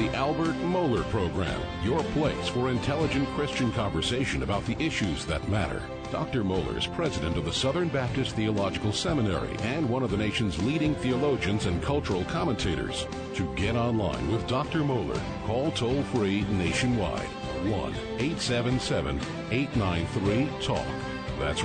the Albert Mohler Program, your place for intelligent Christian conversation about the issues that matter. Dr. Mohler is president of the Southern Baptist Theological Seminary and one of the nation's leading theologians and cultural commentators. To get online with Dr. Mohler, call toll-free nationwide, 1-877-893-TALK. That's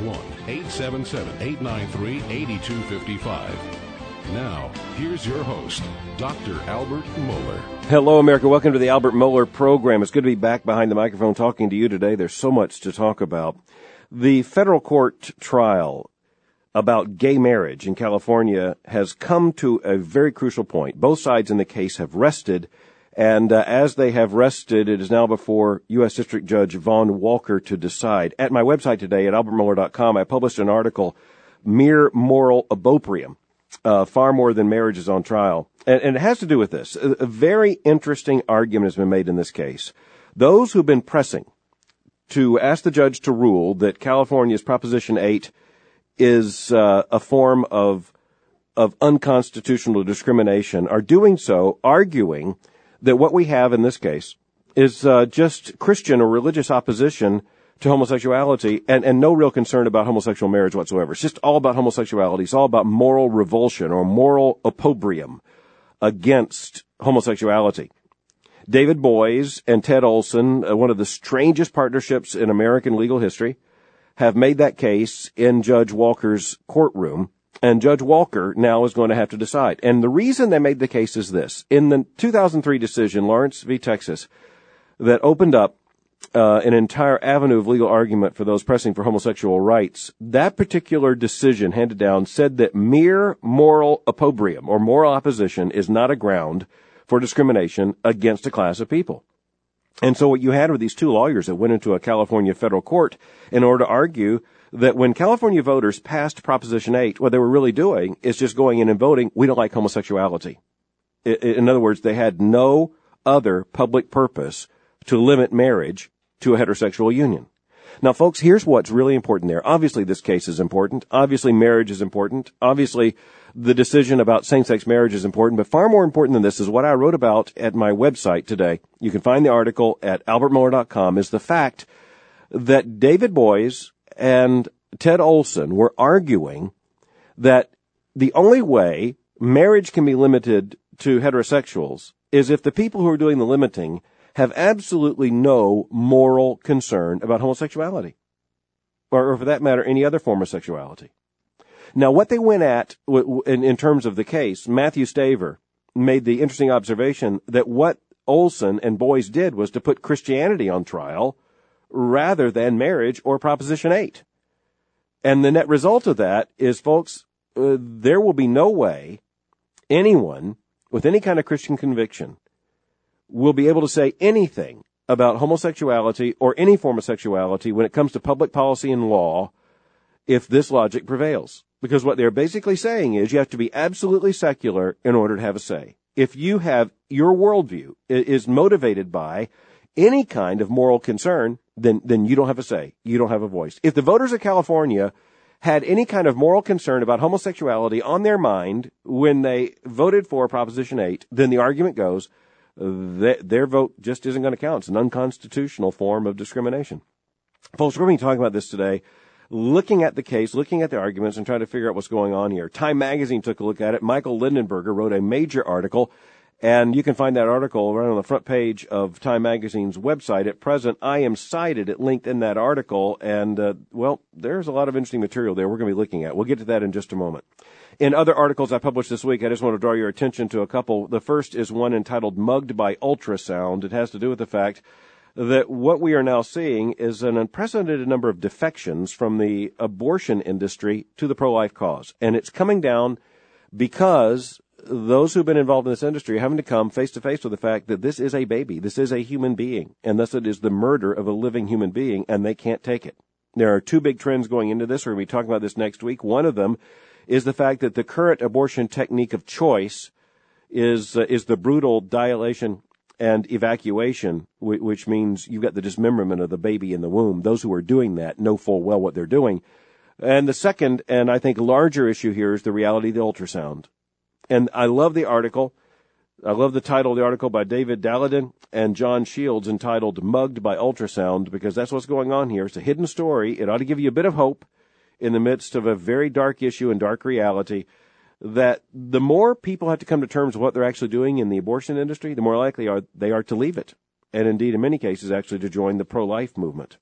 1-877-893-8255. Now, here's your host, Dr. Albert Mohler. Hello, America. Welcome to the Albert Mohler Program. It's good to be back behind the microphone talking to you today. There's so much to talk about. The federal court trial about gay marriage in California has come to a very crucial point. Both sides in the case have rested, and as they have rested, it is now before U.S. District Judge Vaughn Walker to decide. At my website today at albertmohler.com, I published an article, Mere Moral Opprobrium. Far more than marriage is on trial. And it has to do with this. A very interesting argument has been made in this case. Those who've been pressing to ask the judge to rule that California's Proposition 8 is a form of unconstitutional discrimination are doing so, arguing that what we have in this case is just Christian or religious opposition to homosexuality and no real concern about homosexual marriage whatsoever. It's just all about homosexuality. It's all about moral revulsion or moral opprobrium against homosexuality. David Boies and Ted Olson, one of the strangest partnerships in American legal history, have made that case in Judge Walker's courtroom, and Judge Walker now is going to have to decide. And the reason they made the case is this. In the 2003 decision, Lawrence v. Texas, that opened up an entire avenue of legal argument for those pressing for homosexual rights, that particular decision handed down said that mere moral opprobrium or moral opposition is not a ground for discrimination against a class of people. And so what you had were these two lawyers that went into a California federal court in order to argue that when California voters passed Proposition 8, what they were really doing is just going in and voting, we don't like homosexuality. In other words, they had no other public purpose to limit marriage to a heterosexual union. Now, folks, here's what's really important there. Obviously, this case is important. Obviously, marriage is important. Obviously, the decision about same-sex marriage is important. But far more important than this is what I wrote about at my website today. You can find the article at albertmohler.com, is the fact that David Boies and Ted Olson were arguing that the only way marriage can be limited to heterosexuals is if the people who are doing the limiting have absolutely no moral concern about homosexuality, or for that matter, any other form of sexuality. Now, what they went at in terms of the case, Matthew Staver made the interesting observation that what Olson and Boies did was to put Christianity on trial rather than marriage or Proposition 8. And the net result of that is, folks, there will be no way anyone with any kind of Christian conviction will be able to say anything about homosexuality or any form of sexuality when it comes to public policy and law if this logic prevails. Because what they're basically saying is you have to be absolutely secular in order to have a say. If you have your worldview is motivated by any kind of moral concern, then you don't have a say. You don't have a voice. If the voters of California had any kind of moral concern about homosexuality on their mind when they voted for Proposition 8, then the argument goes their vote just isn't going to count. It's an unconstitutional form of discrimination. Folks, we're going to be talking about this today, looking at the case, looking at the arguments, and trying to figure out what's going on here. Time Magazine took a look at it. Michael Lindenberger wrote a major article, and you can find that article right on the front page of Time Magazine's website. At present, I am cited. It linked in that article, and, there's a lot of interesting material there we're going to be looking at. We'll get to that in just a moment. In other articles I published this week, I just want to draw your attention to a couple. The first is one entitled Mugged by Ultrasound. It has to do with the fact that what we are now seeing is an unprecedented number of defections from the abortion industry to the pro-life cause. And it's coming down because those who've been involved in this industry are having to come face to face with the fact that this is a baby. This is a human being. And thus it is the murder of a living human being, and they can't take it. There are two big trends going into this. We're going to be talking about this next week. One of them is the fact that the current abortion technique of choice is the brutal dilation and evacuation, which means you've got the dismemberment of the baby in the womb. Those who are doing that know full well what they're doing. And the second, and I think larger issue here, is the reality of the ultrasound. And I love the article. I love the title of the article by David Daladin and John Shields entitled Mugged by Ultrasound, because that's what's going on here. It's a hidden story. It ought to give you a bit of hope in the midst of a very dark issue and dark reality, that the more people have to come to terms with what they're actually doing in the abortion industry, the more likely they are to leave it, and indeed in many cases actually to join the pro-life movement.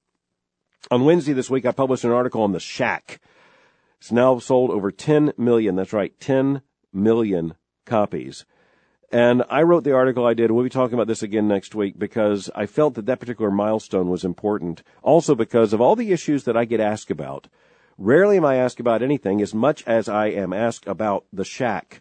On Wednesday this week, I published an article on the shack. It's now sold over 10 million, that's right, 10 million copies. And I wrote the article I did. We'll be talking about this again next week because I felt that particular milestone was important. Also because of all the issues that I get asked about. Rarely am I asked about anything as much as I am asked about the shack.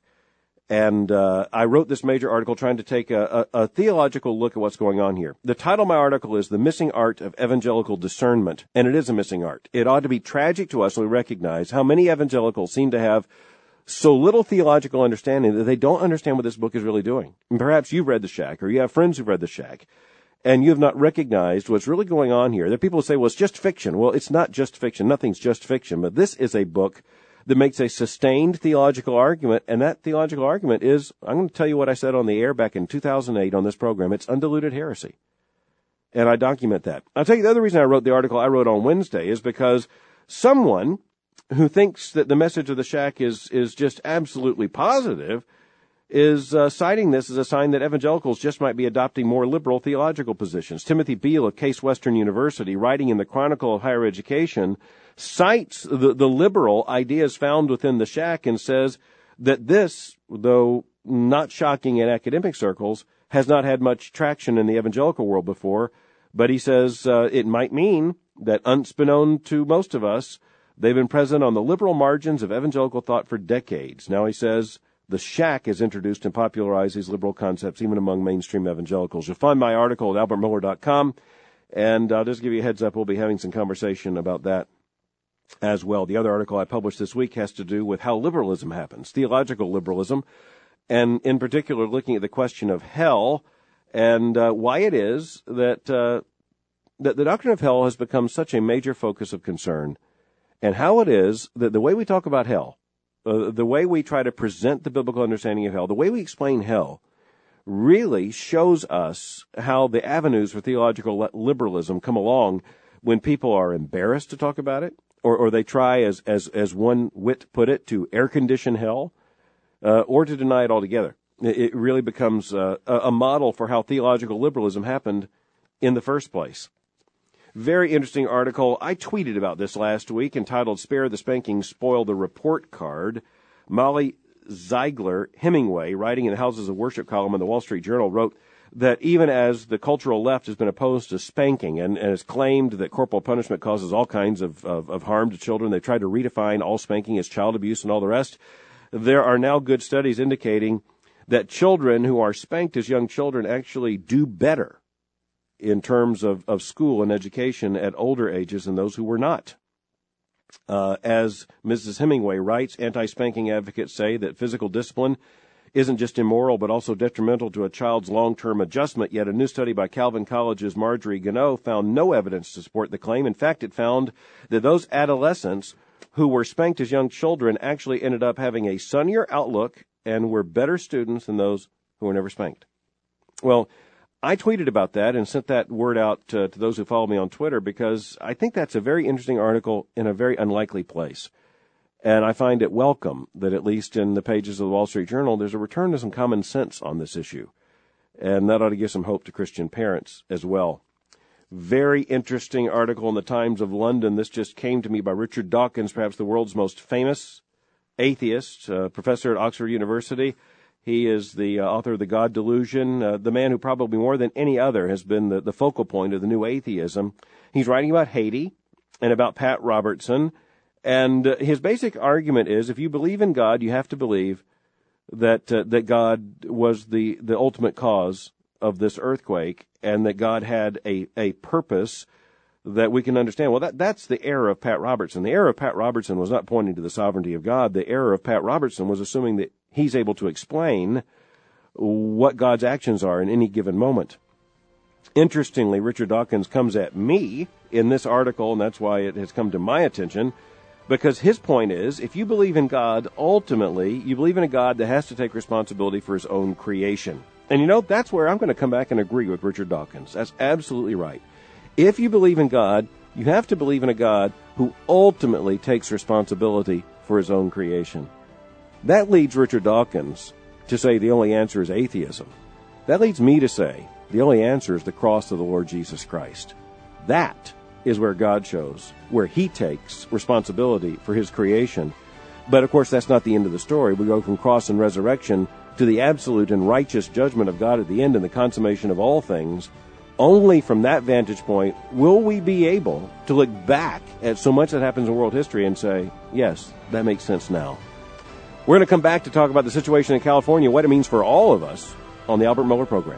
And I wrote this major article trying to take a theological look at what's going on here. The title of my article is The Missing Art of Evangelical Discernment, and it is a missing art. It ought to be tragic to us when we recognize how many evangelicals seem to have so little theological understanding that they don't understand what this book is really doing. And perhaps you've read The Shack, or you have friends who've read The Shack, and you have not recognized what's really going on here. There are people who say, well, it's just fiction. Well, it's not just fiction. Nothing's just fiction. But this is a book that makes a sustained theological argument, and that theological argument is, I'm going to tell you what I said on the air back in 2008 on this program. It's undiluted heresy. And I document that. I'll tell you the other reason I wrote the article I wrote on Wednesday is because someone who thinks that the message of the shack is just absolutely positive is citing this as a sign that evangelicals just might be adopting more liberal theological positions. Timothy Beale of Case Western University, writing in the Chronicle of Higher Education, cites the liberal ideas found within the shack and says that this, though not shocking in academic circles, has not had much traction in the evangelical world before. But he says it might mean that, unbeknown to most of us, they've been present on the liberal margins of evangelical thought for decades. Now he says the shack has introduced and popularized these liberal concepts even among mainstream evangelicals. You'll find my article at albertmoeller.com, and I'll just give you a heads up, we'll be having some conversation about that as well. The other article I published this week has to do with how liberalism happens, theological liberalism, and in particular looking at the question of hell and why it is that the doctrine of hell has become such a major focus of concern, and how it is that the way we talk about hell, the way we try to present the biblical understanding of hell, the way we explain hell, really shows us how the avenues for theological liberalism come along when people are embarrassed to talk about it, or they try, as one wit put it, to air condition hell, or to deny it altogether. It really becomes a model for how theological liberalism happened in the first place. Very interesting article. I tweeted about this last week entitled Spare the Spanking, Spoil the Report Card. Molly Ziegler Hemingway, writing in the Houses of Worship column in the Wall Street Journal, wrote that even as the cultural left has been opposed to spanking and has claimed that corporal punishment causes all kinds of harm to children, they tried to redefine all spanking as child abuse and all the rest, there are now good studies indicating that children who are spanked as young children actually do better in terms of school and education at older ages than those who were not. As Mrs. Hemingway writes, anti-spanking advocates say that physical discipline isn't just immoral but also detrimental to a child's long-term adjustment, yet a new study by Calvin College's Marjorie Gannot found no evidence to support the claim. In fact, it found that those adolescents who were spanked as young children actually ended up having a sunnier outlook and were better students than those who were never spanked. Well, I tweeted about that and sent that word out to those who follow me on Twitter because I think that's a very interesting article in a very unlikely place. And I find it welcome that at least in the pages of the Wall Street Journal, there's a return to some common sense on this issue. And that ought to give some hope to Christian parents as well. Very interesting article in the Times of London. This just came to me by Richard Dawkins, perhaps the world's most famous atheist, professor at Oxford University. He is the author of The God Delusion, the man who probably more than any other has been the focal point of the new atheism. He's writing about Haiti and about Pat Robertson. And his basic argument is if you believe in God, you have to believe that God was the ultimate cause of this earthquake and that God had a purpose that we can understand. Well, that's the error of Pat Robertson. The error of Pat Robertson was not pointing to the sovereignty of God. The error of Pat Robertson was assuming that he's able to explain what God's actions are in any given moment. Interestingly, Richard Dawkins comes at me in this article, and that's why it has come to my attention. Because his point is, if you believe in God, ultimately, you believe in a God that has to take responsibility for his own creation. And you know, that's where I'm going to come back and agree with Richard Dawkins. That's absolutely right. If you believe in God, you have to believe in a God who ultimately takes responsibility for his own creation. That leads Richard Dawkins to say the only answer is atheism. That leads me to say the only answer is the cross of the Lord Jesus Christ. That is where God shows, where he takes responsibility for his creation. But of course, that's not the end of the story. We go from cross and resurrection to the absolute and righteous judgment of God at the end and the consummation of all things. Only from that vantage point will we be able to look back at so much that happens in world history and say, yes, that makes sense now. We're going to come back to talk about the situation in California, what it means for all of us on the Albert Mohler Program.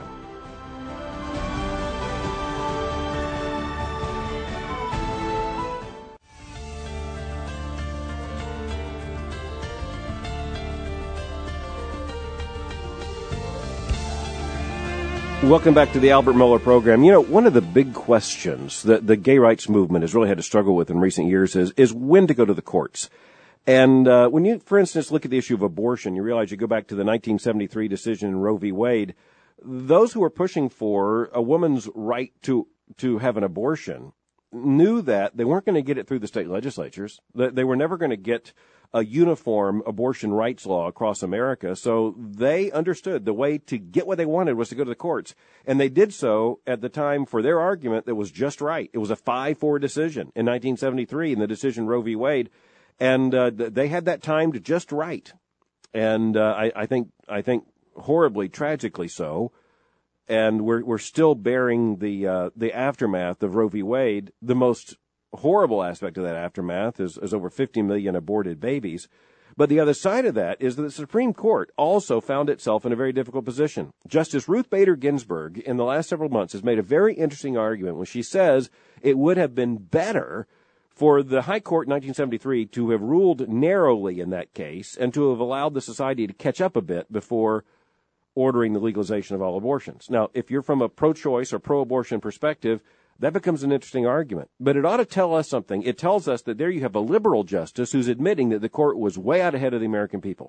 Welcome back to the Albert Mohler Program. You know, one of the big questions that the gay rights movement has really had to struggle with in recent years is when to go to the courts. And when you, for instance, look at the issue of abortion, you realize you go back to the 1973 decision in Roe v. Wade. Those who were pushing for a woman's right to have an abortion knew that they weren't going to get it through the state legislatures. They were never going to get a uniform abortion rights law across America. So they understood the way to get what they wanted was to go to the courts. And they did so at the time for their argument that was just right. It was a 5-4 decision in 1973 in the decision Roe v. Wade. And they had that timed just right. And I think horribly, tragically so. And we're still bearing the aftermath of Roe v. Wade. The most horrible aspect of that aftermath is over 50 million aborted babies. But the other side of that is that the Supreme Court also found itself in a very difficult position. Justice Ruth Bader Ginsburg, in the last several months, has made a very interesting argument when she says it would have been better for the High Court in 1973 to have ruled narrowly in that case and to have allowed the society to catch up a bit before ordering the legalization of all abortions. Now, if you're from a pro-choice or pro-abortion perspective, that becomes an interesting argument. But it ought to tell us something. It tells us that there you have a liberal justice who's admitting that the court was way out ahead of the American people.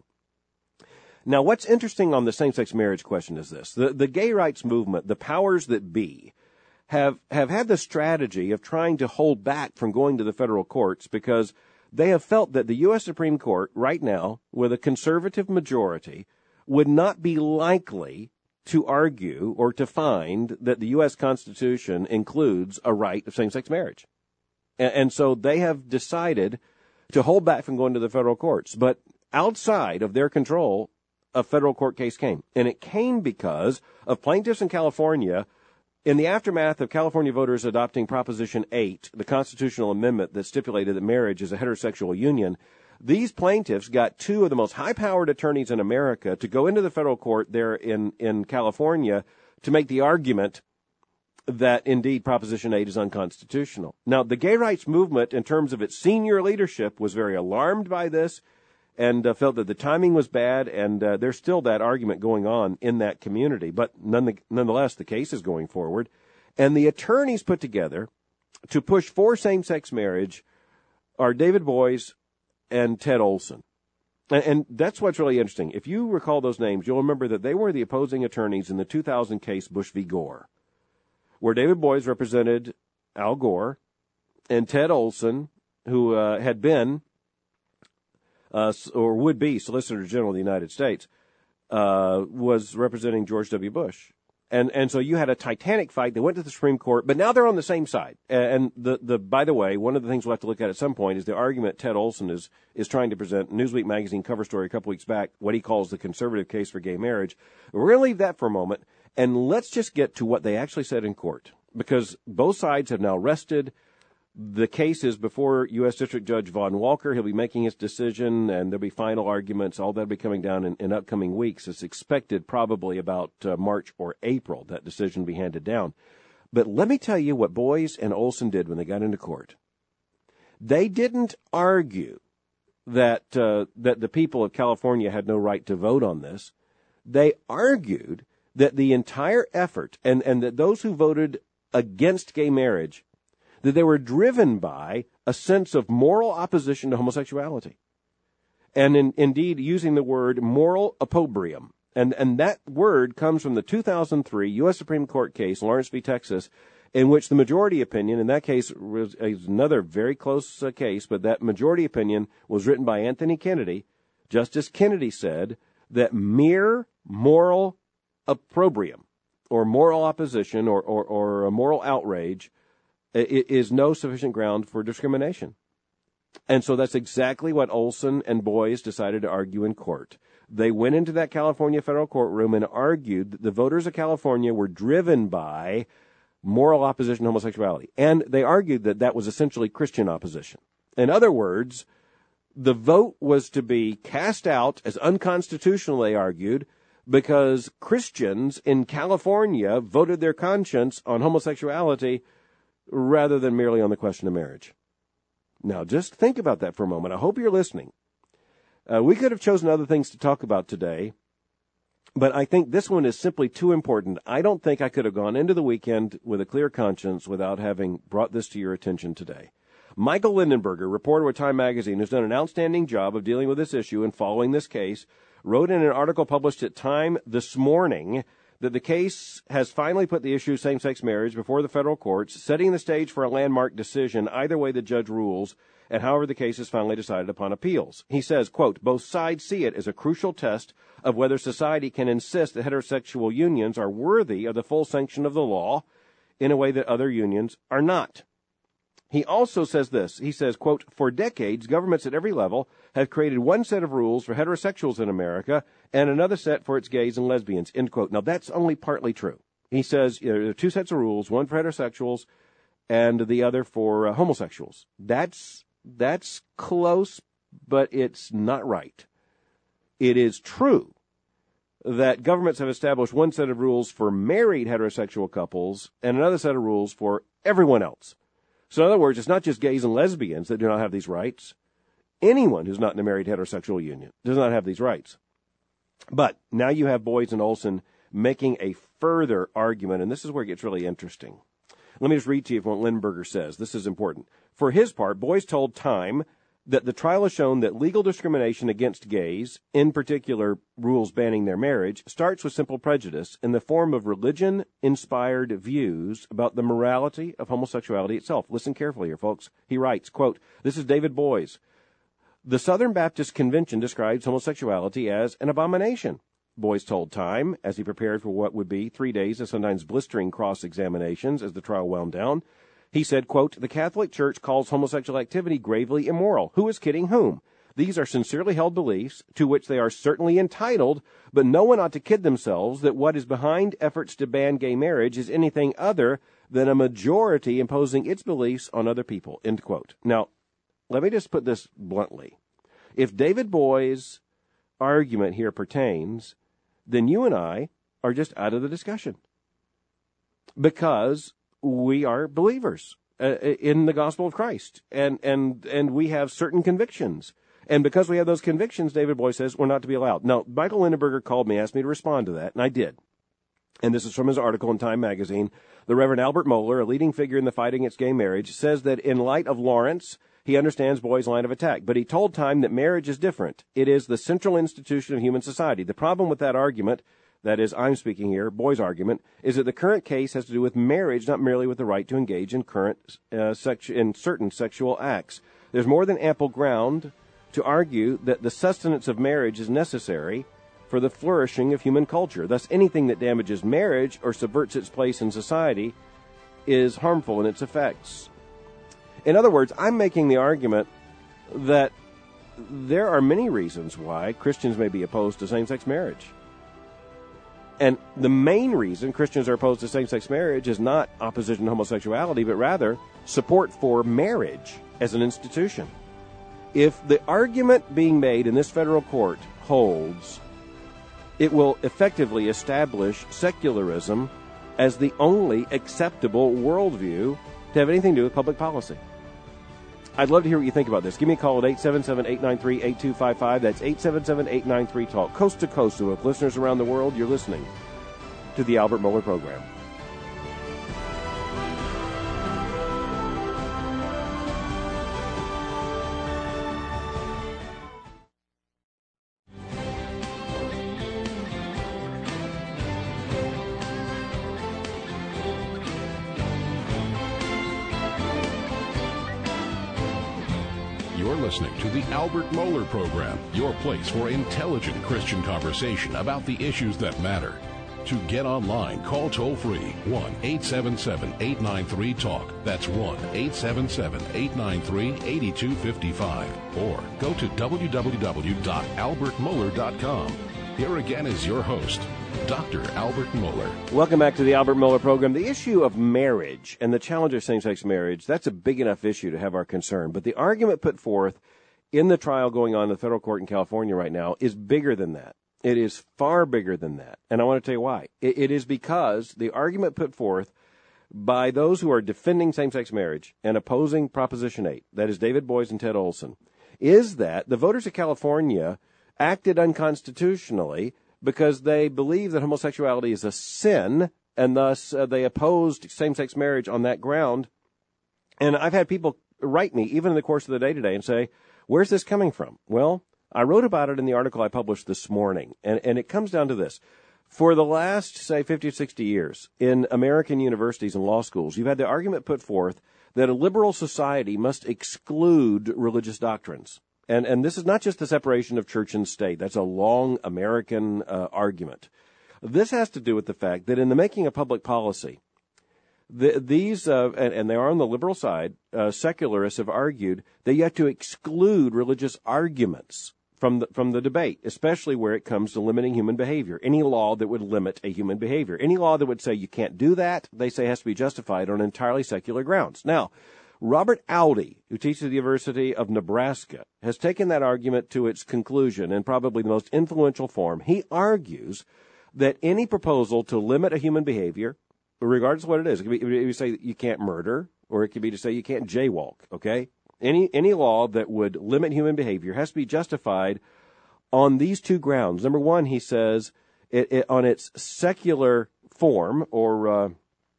Now, what's interesting on the same-sex marriage question is this. The gay rights movement, the powers that be, have had the strategy of trying to hold back from going to the federal courts because they have felt that the U.S. Supreme Court right now, with a conservative majority, would not be likely to argue or to find that the U.S. Constitution includes a right of same-sex marriage. And so they have decided to hold back from going to the federal courts. But outside of their control, a federal court case came. And it came because of plaintiffs in California in the aftermath of California voters adopting Proposition 8, the constitutional amendment that stipulated that marriage is a heterosexual union. These plaintiffs got two of the most high-powered attorneys in America to go into the federal court there in California to make the argument that, indeed, Proposition 8 is unconstitutional. Now, the gay rights movement, in terms of its senior leadership, was very alarmed by this and felt that the timing was bad, and there's still that argument going on in that community. But nonetheless, the case is going forward. And the attorneys put together to push for same-sex marriage are David Boies and Ted Olson. And that's what's really interesting. If you recall those names, you'll remember that they were the opposing attorneys in the 2000 case Bush v. Gore, where David Boies represented Al Gore, and Ted Olson, who had been or would be Solicitor General of the United States, was representing George W. Bush. And so you had a titanic fight. They went to the Supreme Court, but now they're on the same side. And by the way, one of the things we'll have to look at some point is the argument Ted Olson is trying to present. Newsweek magazine cover story a couple weeks back, what he calls the conservative case for gay marriage. We're going to leave that for a moment, and let's just get to what they actually said in court, because both sides have now rested. The case is before U.S. District Judge Vaughn Walker. He'll be making his decision, and there'll be final arguments. All that will be coming down in upcoming weeks. It's expected probably about March or April, that decision will be handed down. But let me tell you what Boies and Olson did when they got into court. They didn't argue that the people of California had no right to vote on this. They argued that the entire effort and that those who voted against gay marriage, that they were driven by a sense of moral opposition to homosexuality. And indeed using the word moral opprobrium. And that word comes from the 2003 U.S. Supreme Court case, Lawrence v. Texas, in which the majority opinion, in that case was another very close case, but that majority opinion was written by Anthony Kennedy. Justice Kennedy said that mere moral opprobrium, or moral opposition, or a moral outrage, is no sufficient ground for discrimination. And so that's exactly what Olson and Boies decided to argue in court. They went into that California federal courtroom and argued that the voters of California were driven by moral opposition to homosexuality. And they argued that that was essentially Christian opposition. In other words, the vote was to be cast out as unconstitutional, they argued, because Christians in California voted their conscience on homosexuality rather than merely on the question of marriage. Now, just think about that for a moment. I hope you're listening. We could have chosen other things to talk about today, but I think this one is simply too important. I don't think I could have gone into the weekend with a clear conscience without having brought this to your attention today. Michael Lindenberger, reporter with Time Magazine, who's done an outstanding job of dealing with this issue and following this case, wrote in an article published at Time this morning that the case has finally put the issue of same-sex marriage before the federal courts, setting the stage for a landmark decision either way the judge rules, and however the case is finally decided upon appeals. He says, quote, both sides see it as a crucial test of whether society can insist that heterosexual unions are worthy of the full sanction of the law in a way that other unions are not. He also says this. He says, quote, for decades, governments at every level have created one set of rules for heterosexuals in America and another set for its gays and lesbians, end quote. Now, that's only partly true. He says there are two sets of rules, one for heterosexuals and the other for homosexuals. That's close, but it's not right. It is true that governments have established one set of rules for married heterosexual couples and another set of rules for everyone else. So in other words, it's not just gays and lesbians that do not have these rights. Anyone who's not in a married heterosexual union does not have these rights. But now you have Boies and Olson making a further argument, and this is where it gets really interesting. Let me just read to you what Lindenberger says. This is important. For his part, Boies told Time that the trial has shown that legal discrimination against gays, in particular rules banning their marriage, starts with simple prejudice in the form of religion-inspired views about the morality of homosexuality itself. Listen carefully here, folks. He writes, quote, this is David Boies. The Southern Baptist Convention describes homosexuality as an abomination. Boies told Time, as he prepared for what would be 3 days of sometimes blistering cross-examinations as the trial wound down. He said, quote, the Catholic Church calls homosexual activity gravely immoral. Who is kidding whom? These are sincerely held beliefs to which they are certainly entitled, but no one ought to kid themselves that what is behind efforts to ban gay marriage is anything other than a majority imposing its beliefs on other people, end quote. Now, let me just put this bluntly. If David Boies' argument here pertains, then you and I are just out of the discussion. Because we are believers in the gospel of Christ, and we have certain convictions. And because we have those convictions, David Boies says we're not to be allowed. Now, Michael Lindenberger called me, asked me to respond to that, and I did. And this is from his article in Time Magazine. The Reverend Albert Mohler, a leading figure in the fight against gay marriage, says that in light of Lawrence, he understands Boies' line of attack, but he told Time that marriage is different. It is the central institution of human society. The problem with that argument, that is, I'm speaking here, Boies' argument, is that the current case has to do with marriage, not merely with the right to engage in in certain sexual acts. There's more than ample ground to argue that the sustenance of marriage is necessary for the flourishing of human culture. Thus, anything that damages marriage or subverts its place in society is harmful in its effects. In other words, I'm making the argument that there are many reasons why Christians may be opposed to same-sex marriage. And the main reason Christians are opposed to same-sex marriage is not opposition to homosexuality, but rather support for marriage as an institution. If the argument being made in this federal court holds, it will effectively establish secularism as the only acceptable worldview to have anything to do with public policy. I'd love to hear what you think about this. Give me a call at 877-893-8255. That's 877-893-TALK. Coast to coast, so with listeners around the world, you're listening to the Albert Mohler Program. listening to the Albert Mohler Program, your place for intelligent Christian conversation about the issues that matter. To get online, call toll-free 1-877-893-TALK. That's 1-877-893-8255. Or go to www.albertmohler.com. Here again is your host, Dr. Albert Mohler. Welcome back to the Albert Mohler Program. The issue of marriage and the challenge of same-sex marriage, that's a big enough issue to have our concern. But the argument put forth in the trial going on in the federal court in California right now is bigger than that. It is far bigger than that. And I want to tell you why. It is because the argument put forth by those who are defending same-sex marriage and opposing Proposition 8, that is David Boies and Ted Olson, is that the voters of California acted unconstitutionally because they believe that homosexuality is a sin, and thus they opposed same-sex marriage on that ground. And I've had people write me, even in the course of the day today, and say, where's this coming from? Well, I wrote about it in the article I published this morning, and it comes down to this. For the last, say, 50 or 60 years, in American universities and law schools, you've had the argument put forth that a liberal society must exclude religious doctrines. And this is not just the separation of church and state. That's a long American argument. This has to do with the fact that in the making of public policy, these, and they are on the liberal side, secularists have argued that you have to exclude religious arguments from the debate, especially where it comes to limiting human behavior. Any law that would limit a human behavior. Any law that would say you can't do that, they say has to be justified on entirely secular grounds. Now, Robert Audi, who teaches at the University of Nebraska, has taken that argument to its conclusion in probably the most influential form. He argues that any proposal to limit a human behavior, regardless of what it is, it could be to say you can't murder, or it could be to say you can't jaywalk, okay? Any law that would limit human behavior has to be justified on these two grounds. Number one, he says, on its secular form, or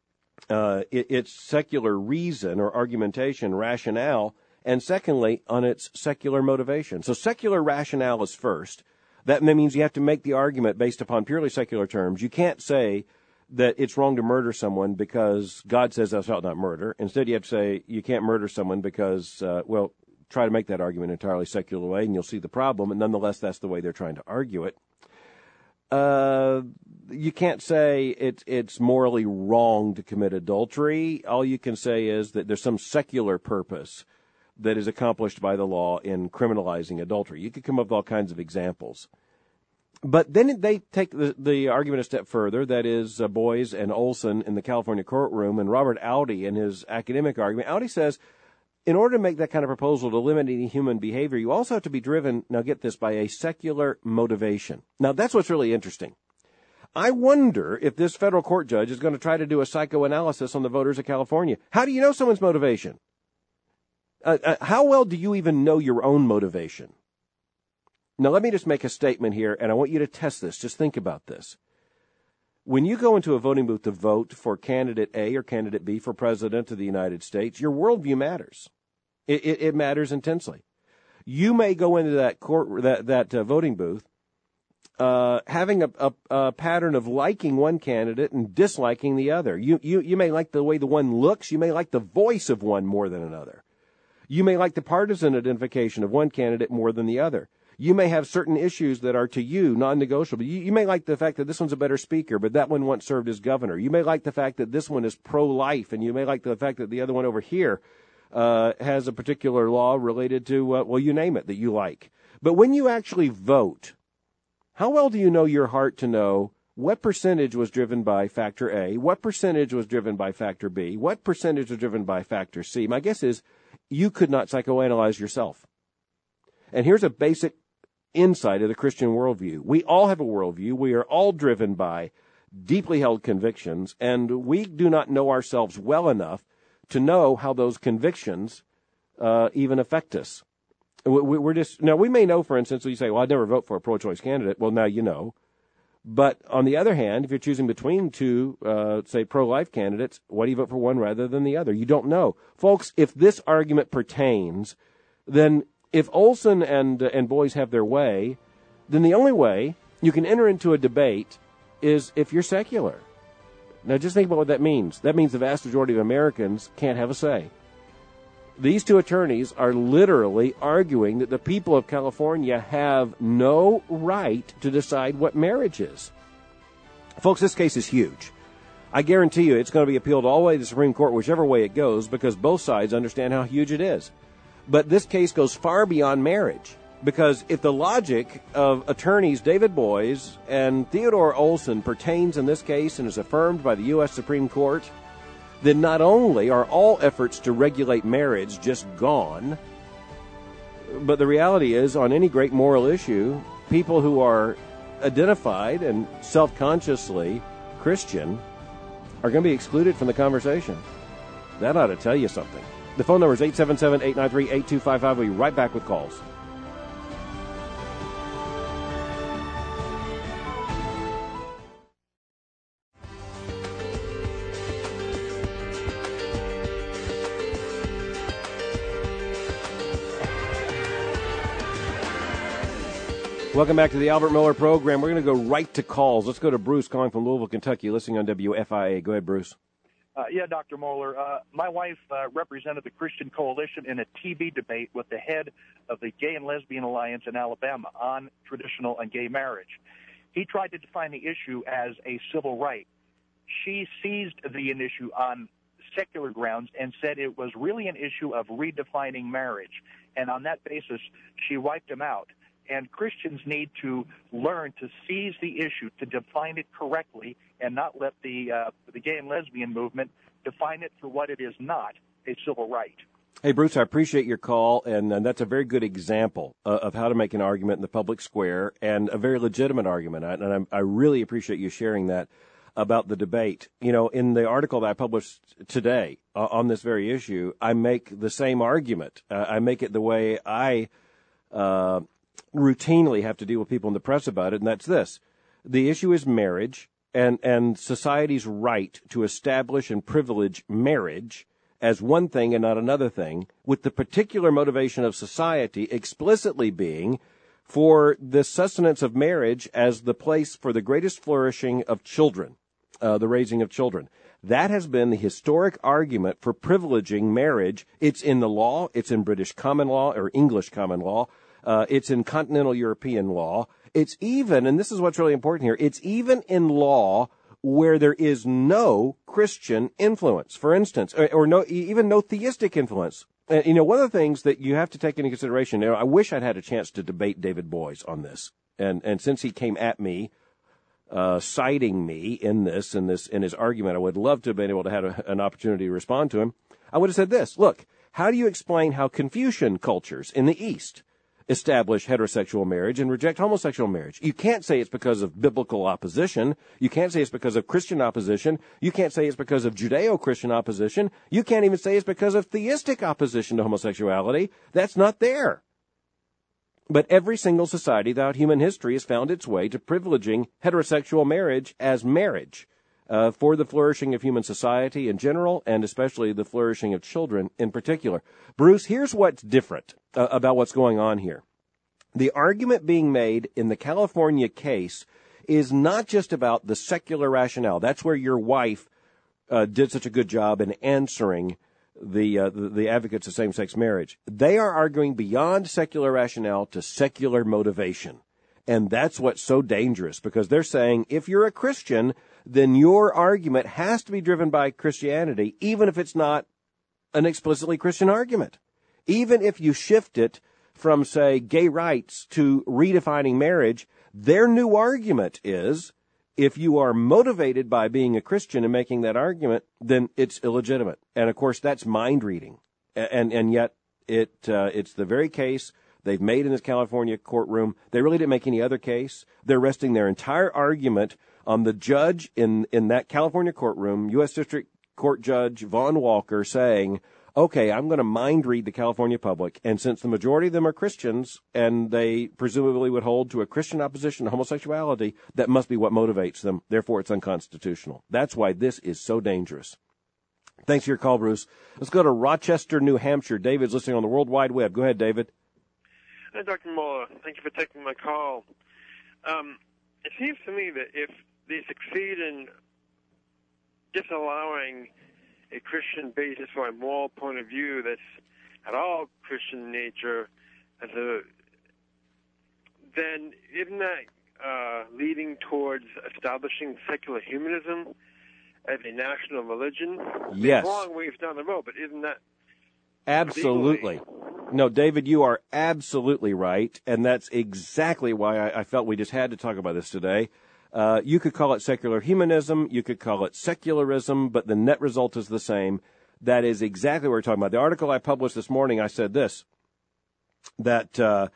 its secular reason or argumentation, rationale, and secondly, on its secular motivation. So secular rationale is first. That means you have to make the argument based upon purely secular terms. You can't say that it's wrong to murder someone because God says thou shalt not murder. Instead, you have to say you can't murder someone because, try to make that argument entirely secular way, and you'll see the problem. And nonetheless, that's the way they're trying to argue it. You can't say it's morally wrong to commit adultery. All you can say is that there's some secular purpose that is accomplished by the law in criminalizing adultery. You could come up with all kinds of examples. But then they take the argument a step further, that is Boies and Olson in the California courtroom, and Robert Audi in his academic argument. Audi says, in order to make that kind of proposal to limit any human behavior, you also have to be driven, now get this, by a secular motivation. Now, that's what's really interesting. I wonder if this federal court judge is going to try to do a psychoanalysis on the voters of California. How do you know someone's motivation? How well do you even know your own motivation? Now, let me just make a statement here, and I want you to test this. Just think about this. When you go into a voting booth to vote for candidate A or candidate B for president of the United States, your worldview matters. It matters intensely. You may go into that voting booth having a pattern of liking one candidate and disliking the other. You may like the way the one looks. You may like the voice of one more than another. You may like the partisan identification of one candidate more than the other. You may have certain issues that are to you non-negotiable. You may like the fact that this one's a better speaker, but that one once served as governor. You may like the fact that this one is pro-life, and you may like the fact that the other one over here has a particular law related to, you name it, that you like. But when you actually vote, how well do you know your heart to know what percentage was driven by factor A, what percentage was driven by factor B, what percentage was driven by factor C? My guess is you could not psychoanalyze yourself. And here's a basic insight of the Christian worldview. We all have a worldview. We are all driven by deeply held convictions, and we do not know ourselves well enough to know how those convictions even affect us. We may know, for instance, you say, well, I'd never vote for a pro-choice candidate. Well, now you know. But on the other hand, if you're choosing between two, say, pro-life candidates, why do you vote for one rather than the other? You don't know. Folks, if this argument pertains, then if Olson and Boies have their way, then the only way you can enter into a debate is if you're secular. Now, just think about what that means. That means the vast majority of Americans can't have a say. These two attorneys are literally arguing that the people of California have no right to decide what marriage is. Folks, this case is huge. I guarantee you it's going to be appealed all the way to the Supreme Court, whichever way it goes, because both sides understand how huge it is. But this case goes far beyond marriage, because if the logic of attorneys David Boies and Theodore Olson pertains in this case and is affirmed by the U.S. Supreme Court, then not only are all efforts to regulate marriage just gone, but the reality is, on any great moral issue, people who are identified and self-consciously Christian are going to be excluded from the conversation. That ought to tell you something. The phone number is 877-893-8255. We'll be right back with calls. Welcome back to the Albert Miller program. We're going to go right to calls. Let's go to Bruce calling from Louisville, Kentucky, listening on WFIA. Go ahead, Bruce. Yeah, Dr. Moeller. My wife represented the Christian Coalition in a TV debate with the head of the Gay and Lesbian Alliance in Alabama on traditional and gay marriage. He tried to define the issue as a civil right. She seized the issue on secular grounds and said it was really an issue of redefining marriage. And on that basis, she wiped him out. And Christians need to learn to seize the issue, to define it correctly, and not let the gay and lesbian movement define it for what it is not, a civil right. Hey, Bruce, I appreciate your call, and that's a very good example of how to make an argument in the public square, and a very legitimate argument. And I really appreciate you sharing that about the debate. You know, in the article that I published today on this very issue, I make the same argument. I make it the way I routinely have to deal with people in the press about it, and that's this. The issue is marriage and society's right to establish and privilege marriage as one thing and not another thing, with the particular motivation of society explicitly being for the sustenance of marriage as the place for the greatest flourishing of children, the raising of children. That has been the historic argument for privileging marriage. It's in the law. It's in British common law or English common law. It's in continental European law. It's even, and this is what's really important here, it's even in law where there is no Christian influence, for instance, or no, even no theistic influence. You know, one of the things that you have to take into consideration, I wish I'd had a chance to debate David Boies on this. And since he came at me, citing me in his argument, I would love to have been able to have an opportunity to respond to him. I would have said this: look, how do you explain how Confucian cultures in the East establish heterosexual marriage and reject homosexual marriage? You can't say it's because of biblical opposition. You can't say it's because of Christian opposition. You can't say it's because of Judeo-Christian opposition. You can't even say it's because of theistic opposition to homosexuality. That's not there. But every single society throughout human history has found its way to privileging heterosexual marriage as marriage for the flourishing of human society in general, and especially the flourishing of children in particular. Bruce, here's what's different about what's going on here. The argument being made in the California case is not just about the secular rationale. That's where your wife did such a good job in answering the advocates of same-sex marriage. They are arguing beyond secular rationale to secular motivation. And that's what's so dangerous, because they're saying if you're a Christian, then your argument has to be driven by Christianity, even if it's not an explicitly Christian argument. Even if you shift it from, say, gay rights to redefining marriage, their new argument is if you are motivated by being a Christian and making that argument, then it's illegitimate. And, of course, that's mind reading. And yet it's the very case they've made in this California courtroom. They really didn't make any other case. They're resting their entire argument on the judge in that California courtroom, U.S. District Court Judge Vaughn Walker, saying, okay, I'm going to mind read the California public, and since the majority of them are Christians, and they presumably would hold to a Christian opposition to homosexuality, that must be what motivates them. Therefore, it's unconstitutional. That's why this is so dangerous. Thanks for your call, Bruce. Let's go to Rochester, New Hampshire. David's listening on the World Wide Web. Go ahead, David. Hi, Dr. Moeller. Thank you for taking my call. It seems to me that if they succeed in disallowing a Christian basis or a moral point of view that's at all Christian in nature, then isn't that leading towards establishing secular humanism as a national religion? Yes. It's a long ways down the road, but isn't that Absolutely. No, David, you are absolutely right, and that's exactly why I felt we just had to talk about this today. You could call it secular humanism, you could call it secularism, but the net result is the same. That is exactly what we're talking about. The article I published this morning, I said this, that to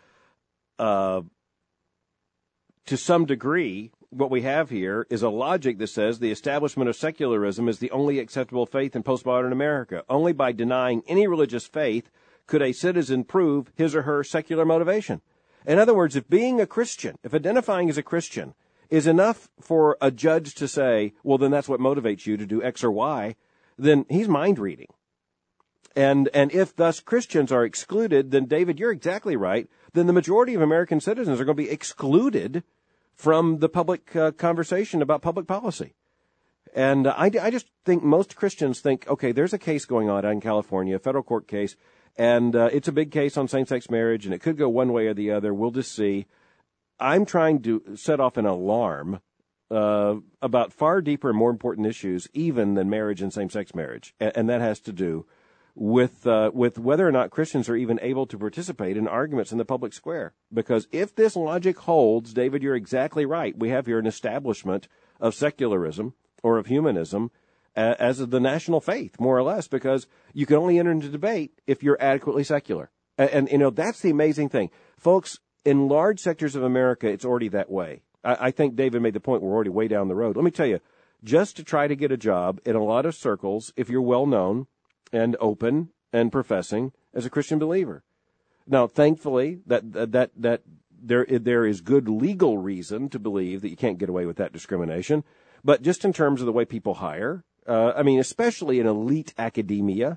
some degree, what we have here is a logic that says the establishment of secularism is the only acceptable faith in postmodern America. Only by denying any religious faith could a citizen prove his or her secular motivation. In other words, if being a Christian, if identifying as a Christian is enough for a judge to say, well, then that's what motivates you to do X or Y, then he's mind reading. And if thus Christians are excluded, then David, you're exactly right. Then the majority of American citizens are going to be excluded from the public conversation about public policy. And I just think most Christians think, okay, there's a case going on in California, a federal court case, and it's a big case on same-sex marriage, and it could go one way or the other. We'll just see. I'm trying to set off an alarm about far deeper and more important issues even than marriage and same-sex marriage, and that has to do with whether or not Christians are even able to participate in arguments in the public square. Because if this logic holds, David, you're exactly right. We have here an establishment of secularism or of humanism as the national faith, more or less, because you can only enter into debate if you're adequately secular. And you know, that's the amazing thing. Folks, in large sectors of America, it's already that way. I think David made the point we're already way down the road. Let me tell you, just to try to get a job in a lot of circles, if you're well known and open and professing as a Christian believer. Now, thankfully, that there is good legal reason to believe that you can't get away with that discrimination. But just in terms of the way people hire, especially in elite academia,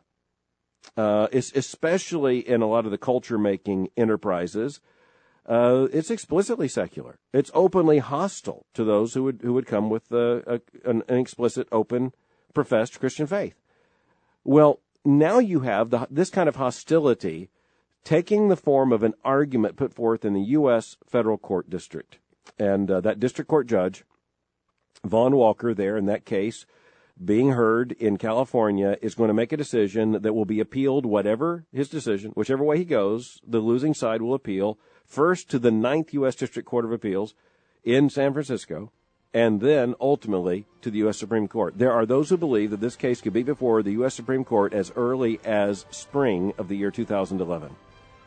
especially in a lot of the culture-making enterprises, it's explicitly secular. It's openly hostile to those who would come with an explicit, open, professed Christian faith. Well, now you have this kind of hostility taking the form of an argument put forth in the U.S. federal court district. And that district court judge, Vaughn Walker, there in that case, being heard in California, is going to make a decision that will be appealed, whatever his decision, whichever way he goes, the losing side will appeal, first to the 9th U.S. District Court of Appeals in San Francisco, and then ultimately to the U.S. Supreme Court. There are those who believe that this case could be before the U.S. Supreme Court as early as spring of the year 2011.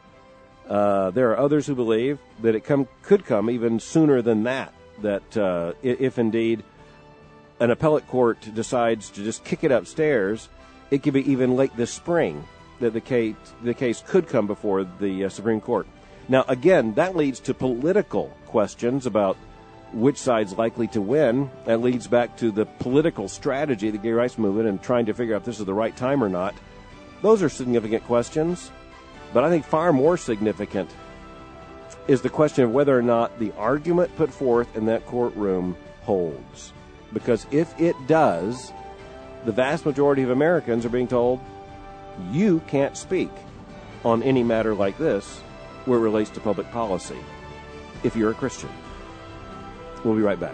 There are others who believe that it could come even sooner than that, if indeed an appellate court decides to just kick it upstairs, it could be even late this spring that the case could come before the Supreme Court. Now, again, that leads to political questions about which side's likely to win. That leads back to the political strategy of the gay rights movement and trying to figure out if this is the right time or not. Those are significant questions, but I think far more significant is the question of whether or not the argument put forth in that courtroom holds. Because if it does, the vast majority of Americans are being told, you can't speak on any matter like this where it relates to public policy if you're a Christian. We'll be right back.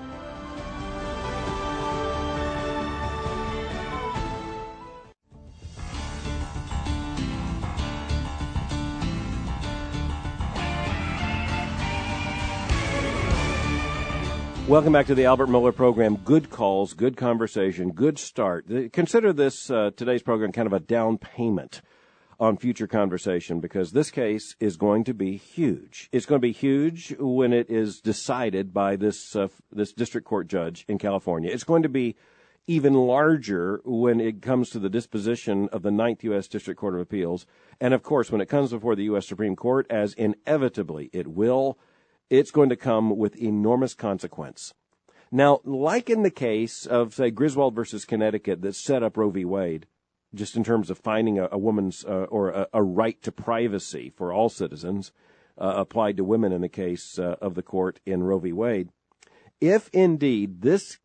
Welcome back to the Albert Mohler program. Good calls, good conversation, good start. Consider this today's program kind of a down payment on future conversation, because this case is going to be huge. It's going to be huge when it is decided by this district court judge in California. It's going to be even larger when it comes to the disposition of the 9th U.S. District Court of Appeals. And, of course, when it comes before the U.S. Supreme Court, as inevitably it will, it's going to come with enormous consequence. Now, like in the case of, say, Griswold versus Connecticut that set up Roe v. Wade, just in terms of finding a woman's or a right to privacy for all citizens applied to women in the case of the court in Roe v. Wade, if indeed this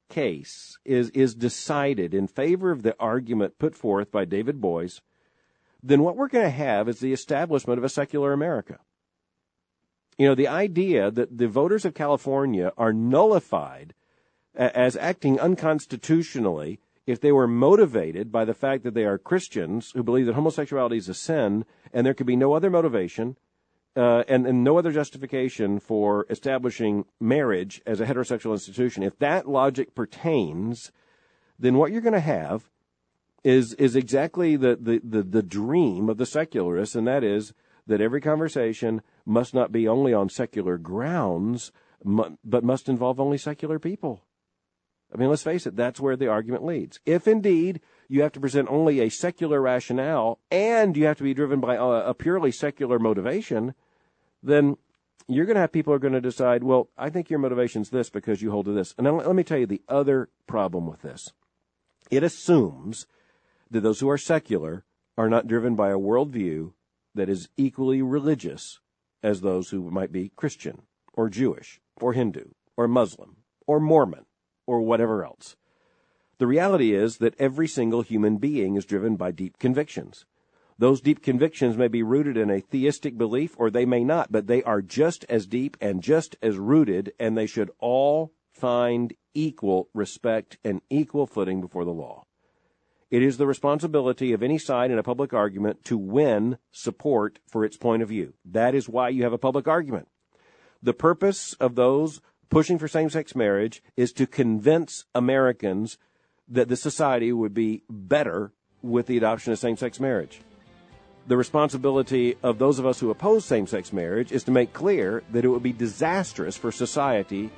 case is decided in favor of the argument put forth by David Boies, then what we're going to have is the establishment of a secular America. You know, the idea that the voters of California are nullified as acting unconstitutionally if they were motivated by the fact that they are Christians who believe that homosexuality is a sin and there could be no other motivation and no other justification for establishing marriage as a heterosexual institution. If that logic pertains, then what you're going to have is exactly the dream of the secularists, and that is that every conversation must not be only on secular grounds, but must involve only secular people. I mean, let's face it, that's where the argument leads. If indeed you have to present only a secular rationale and you have to be driven by a purely secular motivation, then you're going to have people who are going to decide, well, I think your motivation's this because you hold to this. And now let me tell you the other problem with this. It assumes that those who are secular are not driven by a worldview that is equally religious as those who might be Christian or Jewish or Hindu or Muslim or Mormon or whatever else. The reality is that every single human being is driven by deep convictions. Those deep convictions may be rooted in a theistic belief or they may not, but they are just as deep and just as rooted, and they should all find equal respect and equal footing before the law. It is the responsibility of any side in a public argument to win support for its point of view. That is why you have a public argument. The purpose of those pushing for same-sex marriage is to convince Americans that the society would be better with the adoption of same-sex marriage. The responsibility of those of us who oppose same-sex marriage is to make clear that it would be disastrous for society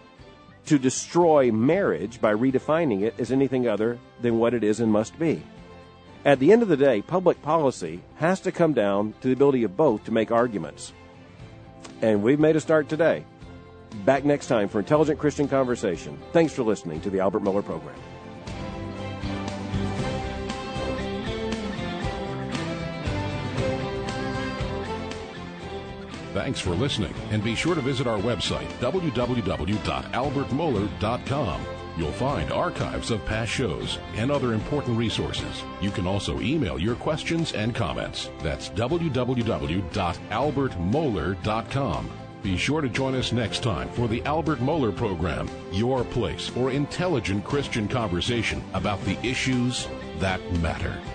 to destroy marriage by redefining it as anything other than what it is and must be. At the end of the day, public policy has to come down to the ability of both to make arguments. And we've made a start today. Back next time for Intelligent Christian Conversation. Thanks for listening to the Albert Mohler Program. Thanks for listening, and be sure to visit our website, www.albertmohler.com. You'll find archives of past shows and other important resources. You can also email your questions and comments. That's www.albertmohler.com. Be sure to join us next time for the Albert Mohler Program, your place for intelligent Christian conversation about the issues that matter.